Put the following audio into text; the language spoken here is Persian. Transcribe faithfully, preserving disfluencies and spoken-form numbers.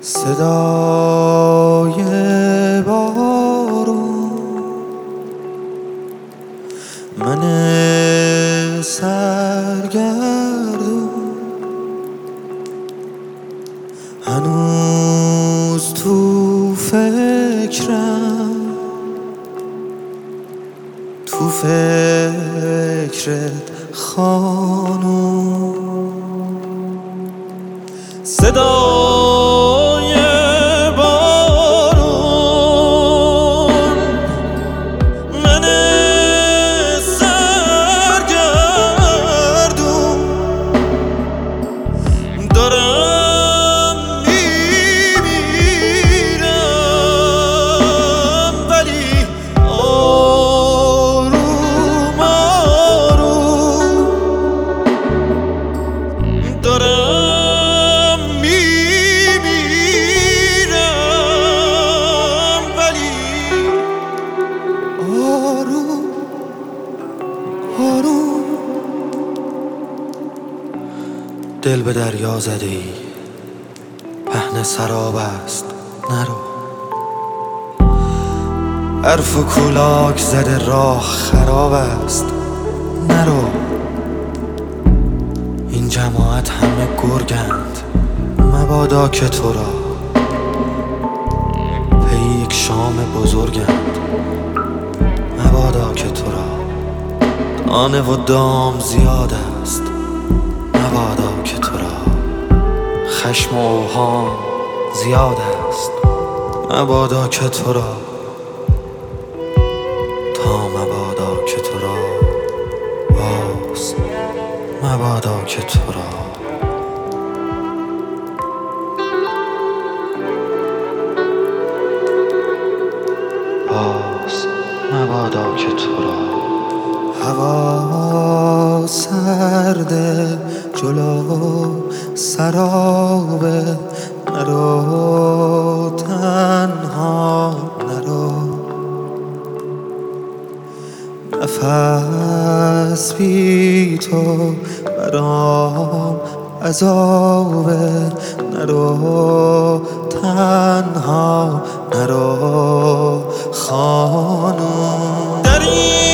صدای بارون، من سرگردون هنوز تو فکرم، تو فکرت خانوم. صدای بارون، من سرگردون دارم میمیرم، ولی آروم آروم دارم دل به دریا زده ای، پهن سراب است نرو. حرف و کولاک زده راه خراب است نرو. این جماعت همه گرگند، مبادا که تو را پی یک شام بزرگند، مبادا که تو را دانه و دام زیاد است، مبادا که تو را خشم و اوهام زیاد است، مبادا که تو را تا مبادا که تو را باز، مبادا که تو را باز، مبادا که تو را. هوا سرده جلو سرابه، نرو تنها نرو. نفس بی تو برام عذابه، نرو تنها نرو خانوم. در این